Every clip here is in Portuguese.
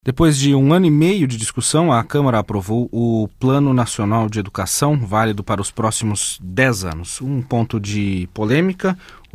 Depois de 1 ano e meio de discussão, a Câmara aprovou o Plano Nacional de Educação, válido para os próximos 10 anos. Um ponto de polêmica,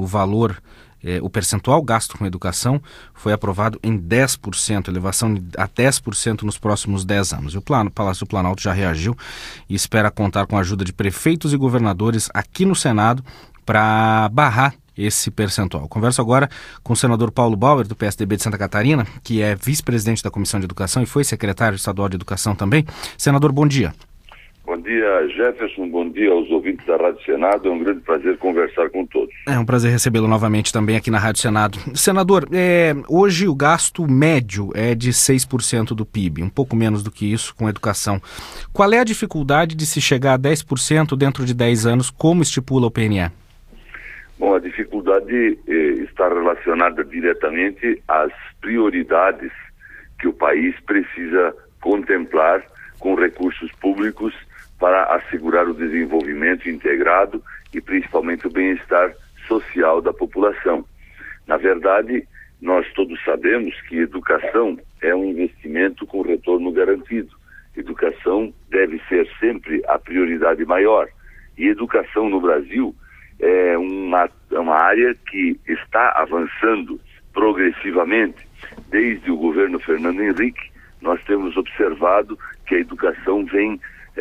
o percentual gasto com educação foi aprovado em 10%, elevação a 10% nos próximos 10 anos. E o Palácio do Planalto já reagiu e espera contar com a ajuda de prefeitos e governadores aqui no Senado para barrar esse percentual. Converso agora com o senador Paulo Bauer, do PSDB de Santa Catarina, que é vice-presidente da Comissão de Educação e foi secretário estadual de Educação também. Senador, bom dia. Bom dia, Jefferson. Bom dia aos ouvintes da Rádio Senado. É um grande prazer conversar com todos. É um prazer recebê-lo novamente também aqui na Rádio Senado. Senador, hoje o gasto médio é de 6% do PIB, um pouco menos do que isso com educação. Qual é a dificuldade de se chegar a 10% dentro de 10 anos, como estipula o PNE? Bom, a dificuldade está relacionada diretamente às prioridades que o país precisa contemplar com recursos públicos para assegurar o desenvolvimento integrado e principalmente o bem-estar social da população. Na verdade, nós todos sabemos que educação é um investimento com retorno garantido. Educação deve ser sempre a prioridade maior. E educação no Brasil é uma área que está avançando progressivamente. Desde o governo Fernando Henrique, nós temos observado que a educação vem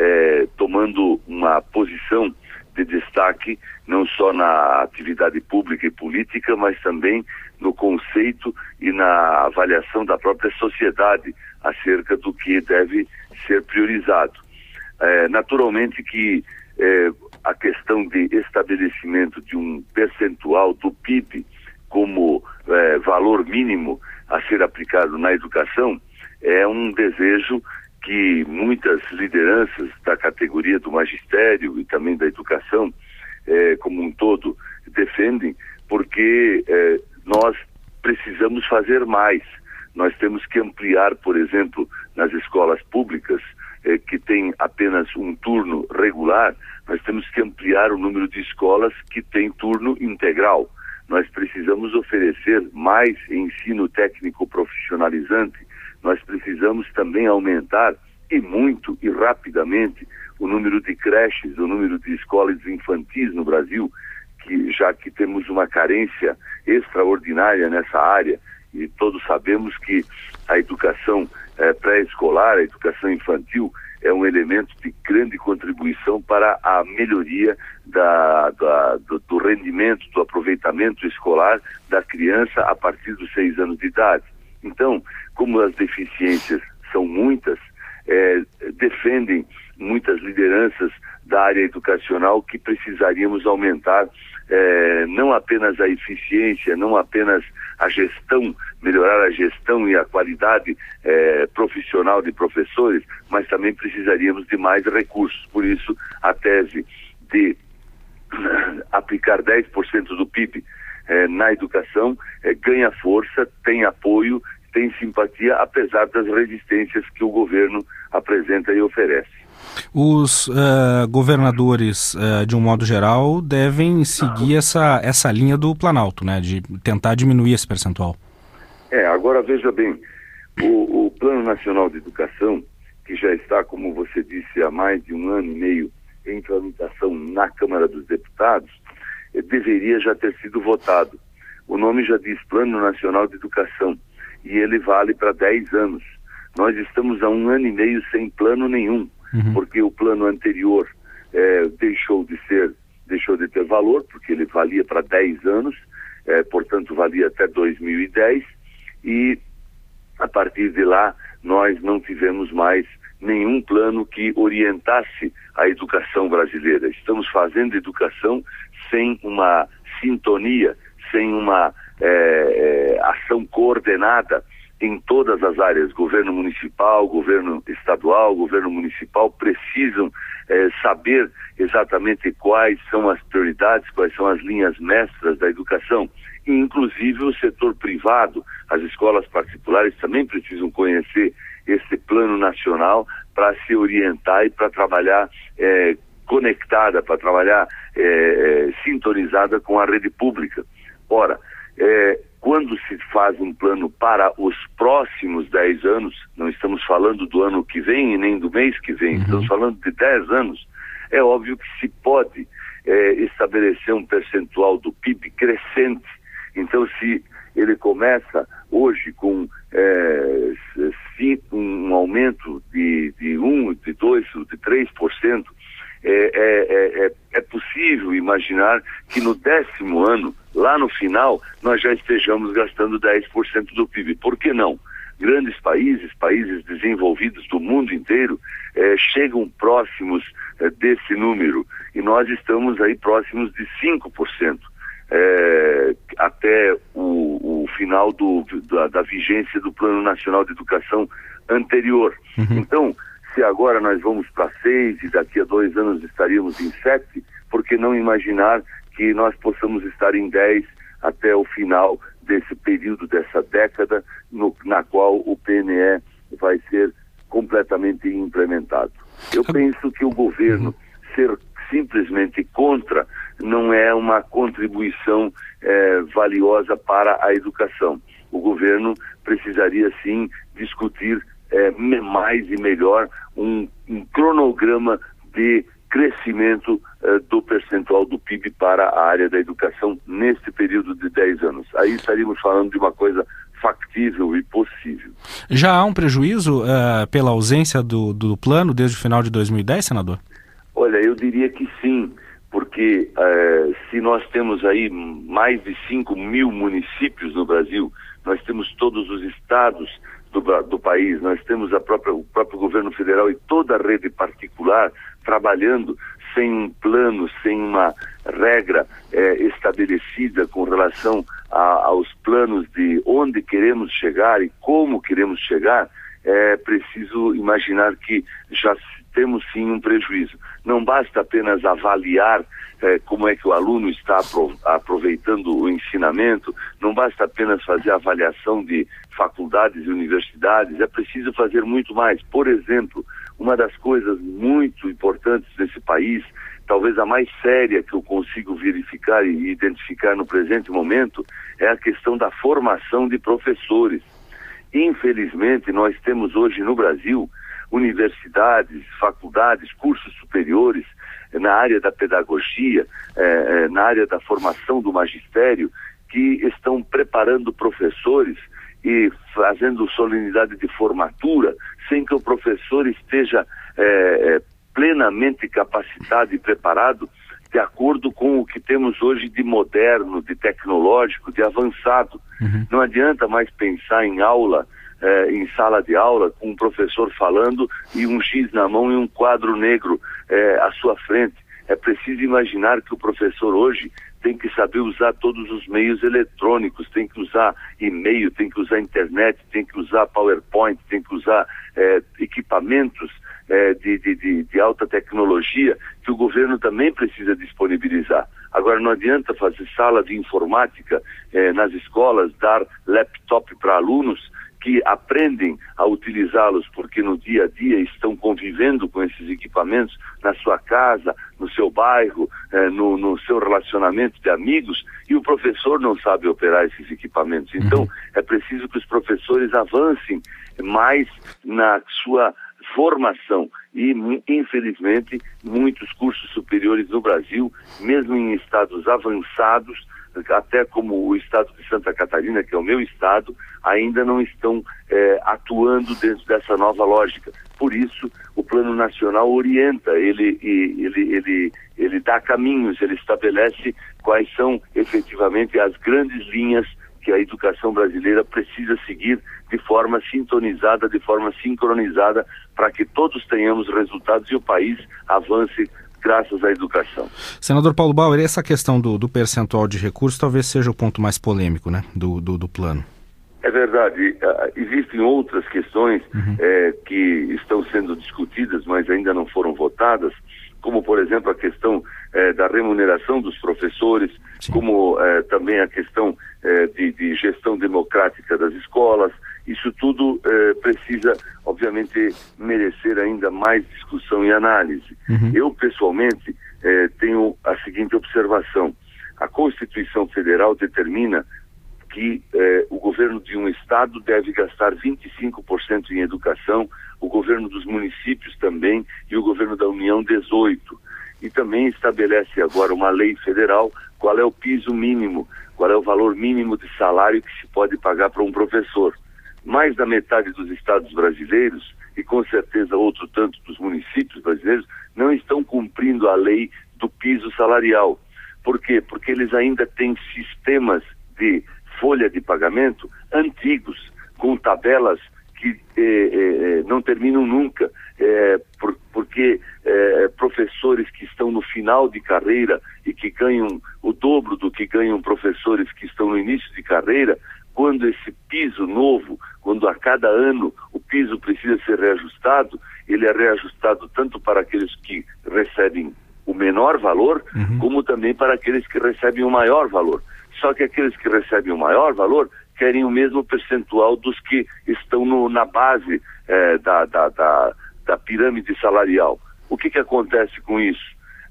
tomando uma posição de destaque, não só na atividade pública e política, mas também no conceito e na avaliação da própria sociedade acerca do que deve ser priorizado. Naturalmente que a questão de estabelecimento de um percentual do PIB como valor mínimo a ser aplicado na educação é um desejo que muitas lideranças da categoria do magistério e também da educação como um todo defendem, porque nós precisamos fazer mais. Nós temos que ampliar, por exemplo, nas escolas públicas que tem apenas um turno regular, nós temos que ampliar o número de escolas que tem turno integral. Nós precisamos oferecer mais ensino técnico profissionalizante. Nós precisamos também aumentar, e muito e rapidamente, o número de creches, o número de escolas infantis no Brasil, já que temos uma carência extraordinária nessa área, e todos sabemos que a educação pré-escolar, a educação infantil, é um elemento de grande contribuição para a melhoria do rendimento, do aproveitamento escolar da criança a partir dos 6 anos de idade. Então, como as deficiências são muitas, defendem muitas lideranças da área educacional que precisaríamos aumentar não apenas a eficiência, não apenas a gestão, melhorar a gestão e a qualidade profissional de professores, mas também precisaríamos de mais recursos. Por isso, a tese de aplicar 10% do PIB na educação ganha força, tem apoio, tem simpatia, apesar das resistências que o governo apresenta e oferece. Os governadores, de um modo geral, devem seguir essa linha do Planalto, né, de tentar diminuir esse percentual. Agora veja bem, o Plano Nacional de Educação, que já está, como você disse, há mais de 1 ano e meio em tramitação na Câmara dos Deputados, deveria já ter sido votado. O nome já diz Plano Nacional de Educação e ele vale para 10 anos. Nós estamos há 1 ano e meio sem plano nenhum, porque o plano anterior deixou de ter valor, porque ele valia para 10 anos, portanto valia até 2010, e a partir de lá nós não tivemos mais nenhum plano que orientasse a educação brasileira. Estamos fazendo educação sem uma sintonia, sem uma ação coordenada em todas as áreas. Governo municipal, governo estadual, governo municipal precisam saber exatamente quais são as prioridades, quais são as linhas mestras da educação. E, inclusive, o setor privado, as escolas particulares também precisam conhecer esse plano nacional para se orientar e para trabalhar conectada, para trabalhar sintonizada com a rede pública. Ora, quando se faz um plano para os próximos 10 anos, não estamos falando do ano que vem e nem do mês que vem, estamos falando de 10 anos, é óbvio que se pode estabelecer um percentual do PIB crescente. Então, se ele começa hoje com um aumento de 1, de 2, de 3%, é possível imaginar que no 10º ano, lá no final, nós já estejamos gastando 10% do PIB. Por que não? Grandes países desenvolvidos do mundo inteiro, chegam próximos desse número, e nós estamos aí próximos de 5%, até o final da vigência do Plano Nacional de Educação anterior. Então, se agora nós vamos para 6 e daqui a 2 anos estaríamos em 7, por que não imaginar que nós possamos estar em 10 até o final desse período, dessa década, na qual o PNE vai ser completamente implementado. Eu penso que o governo ser simplesmente contra não é uma contribuição valiosa para a educação. O governo precisaria sim discutir mais e melhor um cronograma de crescimento do percentual do PIB para a área da educação neste período de 10 anos. Aí estaríamos falando de uma coisa factível e possível. Já há um prejuízo pela ausência do plano desde o final de 2010, senador? Olha, eu diria que sim, porque se nós temos aí mais de 5 mil municípios no Brasil, nós temos todos os estados do país, nós temos o próprio governo federal e toda a rede particular trabalhando sem um plano, sem uma regra estabelecida com relação aos planos de onde queremos chegar e como queremos chegar. É preciso imaginar que já temos sim um prejuízo. Não basta apenas avaliar como é que o aluno está aproveitando o ensinamento, não basta apenas fazer avaliação de faculdades e universidades, é preciso fazer muito mais. Por exemplo, uma das coisas muito importantes desse país, talvez a mais séria que eu consigo verificar e identificar no presente momento, é a questão da formação de professores. Infelizmente, nós temos hoje no Brasil universidades, faculdades, cursos superiores na área da pedagogia, na área da formação do magistério, que estão preparando professores e fazendo solenidade de formatura sem que o professor esteja plenamente capacitado e preparado de acordo com o que temos hoje de moderno, de tecnológico, de avançado. Não adianta mais pensar em aula, em sala de aula, com um professor falando e um X na mão e um quadro negro à sua frente. É preciso imaginar que o professor hoje tem que saber usar todos os meios eletrônicos, tem que usar e-mail, tem que usar internet, tem que usar PowerPoint, tem que usar equipamentos de alta tecnologia que o governo também precisa disponibilizar. Agora, não adianta fazer sala de informática nas escolas, dar laptop para alunos que aprendem a utilizá-los porque no dia a dia estão convivendo com esses equipamentos na sua casa, no seu bairro, no seu relacionamento de amigos, e o professor não sabe operar esses equipamentos. Então, é preciso que os professores avancem mais na sua formação e, infelizmente, muitos cursos superiores no Brasil, mesmo em estados avançados, até como o estado de Santa Catarina, que é o meu estado, ainda não estão atuando dentro dessa nova lógica. Por isso, o Plano Nacional orienta, ele dá caminhos, ele estabelece quais são efetivamente as grandes linhas que a educação brasileira precisa seguir de forma sintonizada, de forma sincronizada, para que todos tenhamos resultados e o país avance graças à educação. Senador Paulo Bauer, essa questão do percentual de recursos talvez seja o ponto mais polêmico, né, do plano. É verdade. Existem outras questões que estão sendo discutidas, mas ainda não foram votadas, como, por exemplo, a questão da remuneração dos professores, sim, como também a questão de gestão democrática das escolas. Isso tudo precisa, obviamente, merecer ainda mais discussão e análise. Eu, pessoalmente, tenho a seguinte observação. A Constituição Federal determina que o governo de um estado deve gastar 25% em educação, o governo dos municípios também e o governo da União 18%. E também estabelece agora uma lei federal qual é o piso mínimo, qual é o valor mínimo de salário que se pode pagar para um professor. Mais da metade dos estados brasileiros, e com certeza outro tanto dos municípios brasileiros, não estão cumprindo a lei do piso salarial. Por quê? Porque eles ainda têm sistemas de folha de pagamento antigos, com tabelas que não terminam nunca, porque professores que estão no final de carreira e que ganham o dobro do que ganham professores que estão no início de carreira, quando esse piso novo, quando a cada ano o piso precisa ser reajustado, ele é reajustado tanto para aqueles que recebem o menor valor, como também para aqueles que recebem o maior valor. Só que aqueles que recebem o maior valor querem o mesmo percentual dos que estão na base da pirâmide salarial. O que acontece com isso?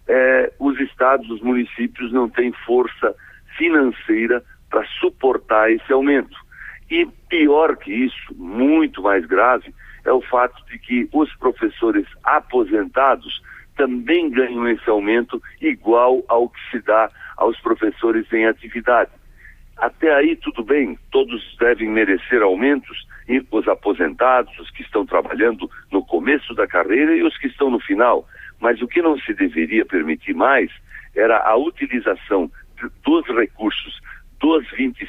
Os estados, os municípios não têm força financeira para suportar esse aumento. E pior que isso, muito mais grave, é o fato de que os professores aposentados também ganham esse aumento igual ao que se dá aos professores em atividade. Até aí tudo bem, todos devem merecer aumentos, e os aposentados, os que estão trabalhando no começo da carreira e os que estão no final. Mas o que não se deveria permitir mais era a utilização dos recursos dos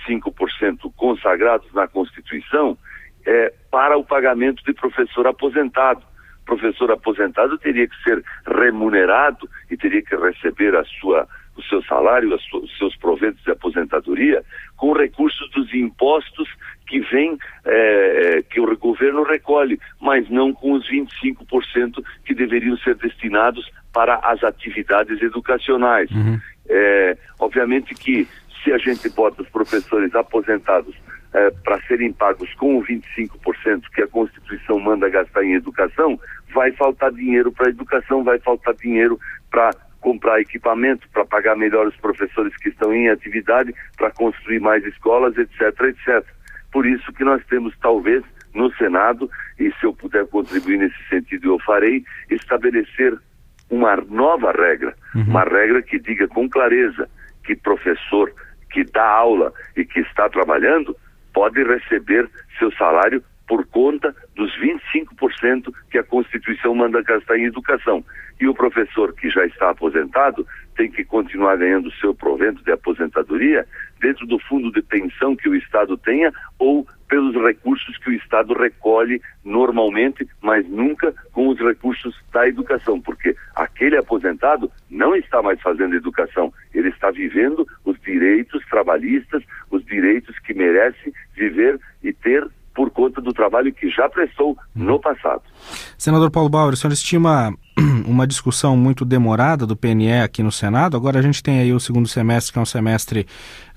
25% consagrados na Constituição para o pagamento de professor aposentado. Professor aposentado teria que ser remunerado e teria que receber o seu salário, os seus proventos de aposentadoria com recursos dos impostos que vem, que o governo recolhe, mas não com os 25% que deveriam ser destinados para as atividades educacionais. Obviamente que se a gente bota os professores aposentados para serem pagos com o 25% que a Constituição manda gastar em educação, vai faltar dinheiro para a educação, vai faltar dinheiro para comprar equipamento, para pagar melhor os professores que estão em atividade, para construir mais escolas, etc, etc. Por isso que nós temos, talvez, no Senado, e se eu puder contribuir nesse sentido eu farei, estabelecer uma nova regra, uma regra que diga com clareza que professor que dá aula e que está trabalhando pode receber seu salário por conta dos 25% que a Constituição manda gastar em educação. E o professor que já está aposentado tem que continuar ganhando seu provento de aposentadoria dentro do fundo de pensão que o Estado tenha ou pelos recursos que o Estado recolhe normalmente, mas nunca com os recursos da educação, porque aquele aposentado não está mais fazendo educação, ele está vivendo os direitos trabalhistas, os direitos que merece viver e ter por conta do trabalho que já prestou no passado. Senador Paulo Bauer, o senhor estima uma discussão muito demorada do PNE aqui no Senado? Agora a gente tem aí o segundo semestre, que é um semestre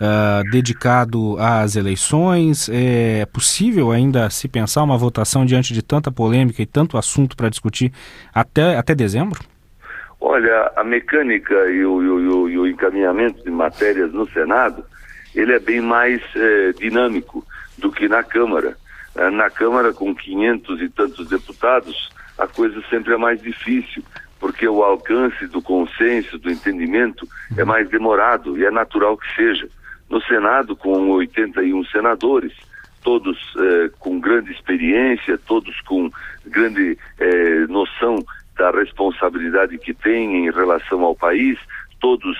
dedicado às eleições. É possível ainda se pensar uma votação diante de tanta polêmica e tanto assunto para discutir até dezembro? Olha, a mecânica e o encaminhamento de matérias no Senado, ele é bem mais dinâmico do que na Câmara. Na Câmara, com 500 e tantos deputados, a coisa sempre é mais difícil, porque o alcance do consenso, do entendimento, é mais demorado, e é natural que seja. No Senado, com 81 senadores, todos com grande experiência, todos com grande noção da responsabilidade que têm em relação ao país, todos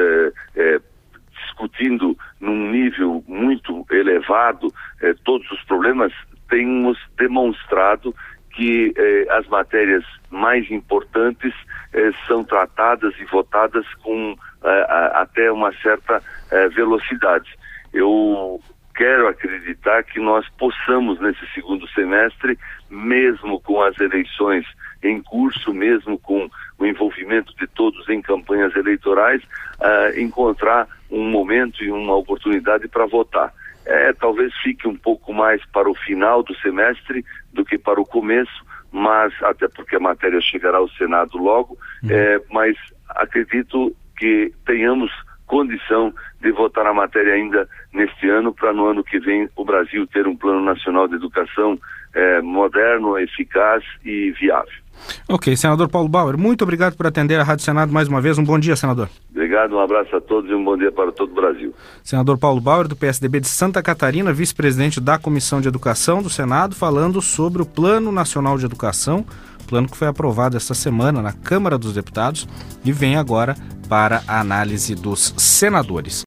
discutindo num nível muito elevado todos os problemas, temos demonstrado que as matérias mais importantes são tratadas e votadas com até uma certa velocidade. Eu quero acreditar que nós possamos, nesse segundo semestre, mesmo com as eleições em curso, mesmo com o envolvimento de todos em campanhas eleitorais, encontrar um momento e uma oportunidade para votar. Talvez fique um pouco mais para o final do semestre do que para o começo, mas até porque a matéria chegará ao Senado logo, mas acredito que tenhamos condição de votar a matéria ainda neste ano, para no ano que vem o Brasil ter um plano nacional de educação moderno, eficaz e viável. Ok, senador Paulo Bauer, muito obrigado por atender a Rádio Senado mais uma vez. Um bom dia, senador. Obrigado, um abraço a todos e um bom dia para todo o Brasil. Senador Paulo Bauer, do PSDB de Santa Catarina, vice-presidente da Comissão de Educação do Senado, falando sobre o Plano Nacional de Educação, plano que foi aprovado esta semana na Câmara dos Deputados e vem agora para a análise dos senadores.